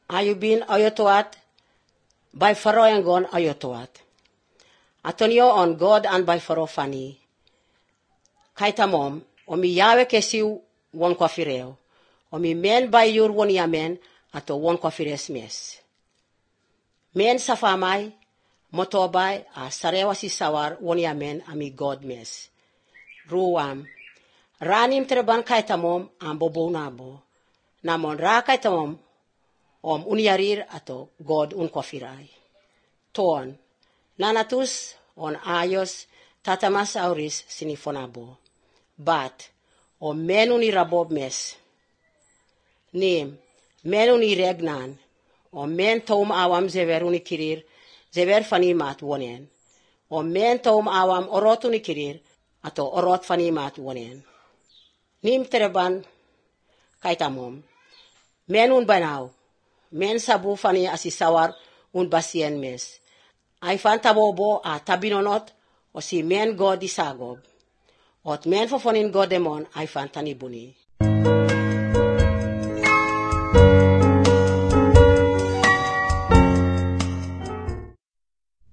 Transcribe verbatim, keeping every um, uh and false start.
ayubin ayotoat, by faroengon ayotoat. Atonio on God and by faro fani. Kaitamom, omi yawe kesiu won kwafireo. Omi men by yur won yamen ato won kwafires mes. Men safamai, motobai a sarewa si sawar won yamen ami God mes. Ruam, ranim treban kaitamom ang bobonabo. Namon ra kaitamom om uniarir ato God unkwafirai. Ton, nanatus on ayos tatamas auris sinifonabo. Bat, o men unirabob mes. Nim, men uniregnan, o men tom awam zever unikirir, zever fanimat wonen. O men tom awam orot unikirir, ato orot fanimat wonen. Nim treban kaitamom, men un banaw, men sabu fani asisawar un basien mes. Ay fantabobo a tabinonot o si men God isagob. Ot men fofonin godemon ay fantanibuni.